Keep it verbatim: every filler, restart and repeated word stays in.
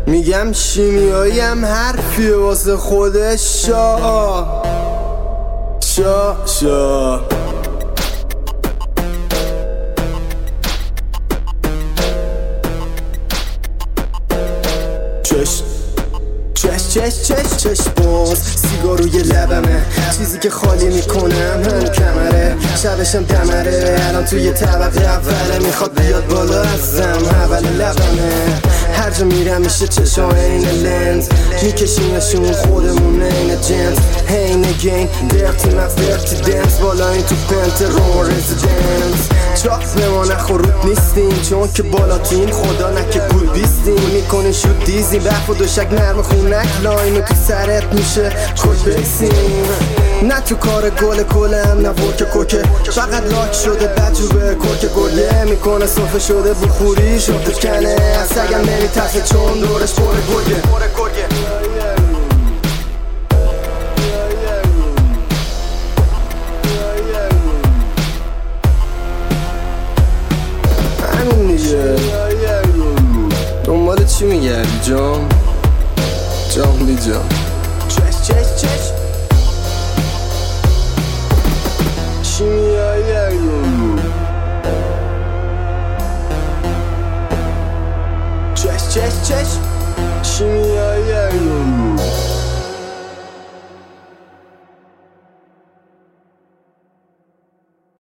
میگم شیمیایی هم حرفیه واسه خودش. شا شا شا چش چش چش چش چش باز سیگار روی لبمه، چیزی که خالی میکنم هم کمره، شبشم دمره، الان توی طبقه اوله، میخواد بیاد بالا ازم اول لبمه. هر جا میرم میشه چشا این لنز، میکشیمشون خودمون این جنس، هین گین درتی مفت درتی دنس، بالا این تو پنت رو رزیدنس. چاک به ما نخورود نیستیم چون که بالاتیم، خدا نکه گول بیستیم، میکنی شود دیزیم برف و دوشک نرم خونک، لاین و تو سرت میشه کل بکسیم. نه تو کار گل کلم نه ورک کوکه، فقط لاک شده بجوبه کرک گلیه، میکنه صفه شده بخوری شده کنه، از سگم نمی تفه چون دورش پر گرگه. همین دیگه، دنبال چی میگردی جام؟ جام بی جام چش چش چش شیمیایی چش چش چش شیمیایی